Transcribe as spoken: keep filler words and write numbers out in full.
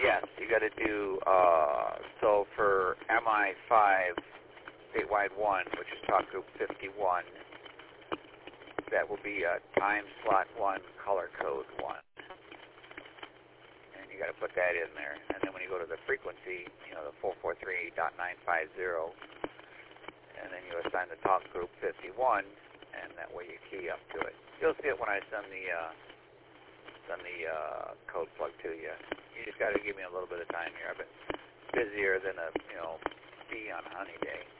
Yes, you got to do, uh, so for M I five statewide one, which is talk group fifty-one, that will be a time slot one, color code one. And you got to put that in there. And then when you go to the frequency, you know, the four forty-three dot nine five zero, and then you assign the talk group fifty-one, and that way you key up to it. You'll see it when I send the, uh, send the uh, code plug to you. You just got to give me a little bit of time here. I've been busier than a, you know, bee on a honey day.